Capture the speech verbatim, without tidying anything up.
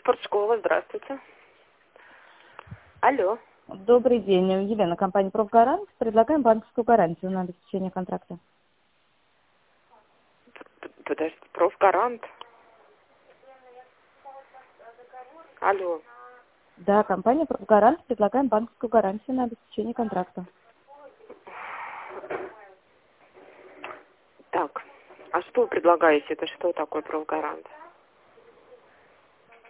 Спортшкола, здравствуйте. Алло. Добрый день, Елена, компания «Профгарант». Предлагаем банковскую гарантию на обеспечение контракта. Подождите, профгарант. Алло. Да, компания «Профгарант». Предлагаем банковскую гарантию на обеспечение контракта. Так, а что вы предлагаете? Это что такое профгарант?